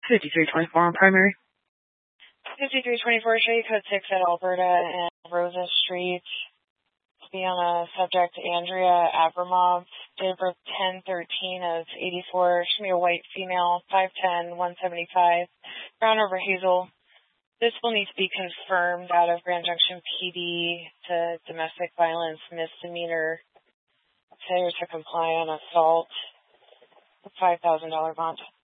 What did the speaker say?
5324 on primary. 5324 Shady Code 6 at Alberta and Rosa Street. To be on a subject, Andrea Abramov, date of birth 10/13 of 84. She's a white female, 5'10", 175. Brown over hazel. This will need to be confirmed out of Grand Junction PD to domestic violence misdemeanor. Failure to comply on assault. $5,000 bond.